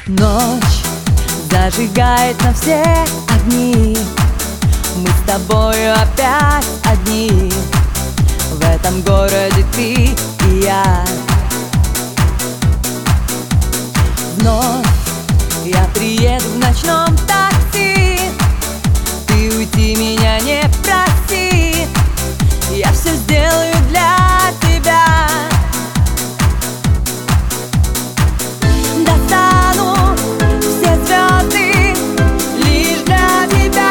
Ночь зажигает на все огни. Мы с тобою опять одни. В этом городе ты и я. Вновь я приеду в ночном такси. Ты уйти меня не проси. Я все сделаю для тебя. Достану все звезды лишь для тебя.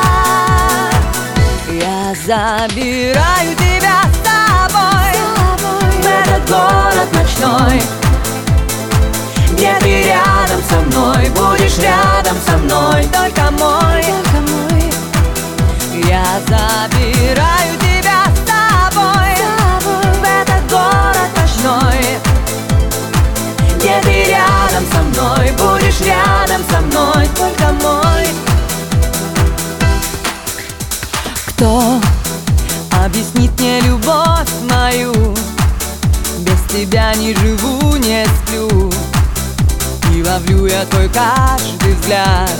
Я забираю тебя с собой в этот город ночной, где ты рядом со мной, будешь рядом со мной, только мой. Я забираю тебя с собой в этот город ночной, где ты рядом со мной, будешь рядом со мной, только мой. Кто объяснит мне любовь мою? Без тебя не живу, не сплю, и ловлю я твой каждый взгляд.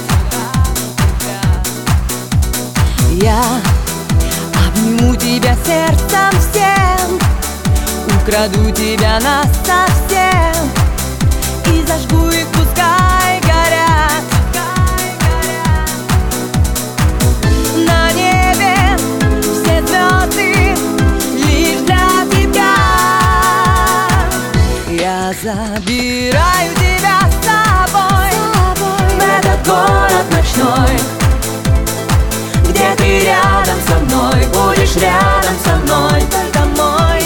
Я обниму тебя сердцем всем, украду тебя насовсем и зажгу их, пускай горят. На небе все звезды лишь для тебя. Я забираю тебя с собой в этот город ночной, где ты рядом со мной, будешь рядом со мной, только мой.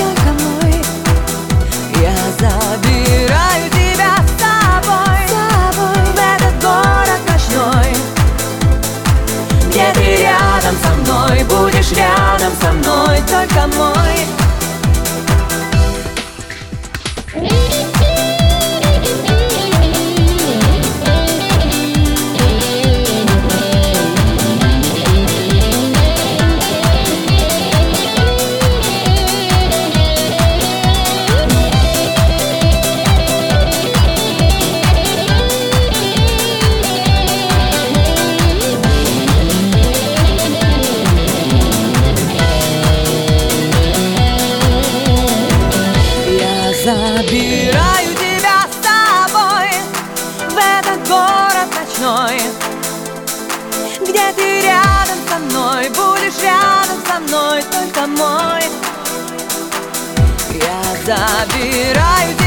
Я забираю тебя с собой в этот город ночной, где ты рядом со мной, будешь рядом со мной, только мой. Забираю тебя с собой в этот город ночной, где ты рядом со мной, будешь рядом со мной, только мой. Я забираю тебя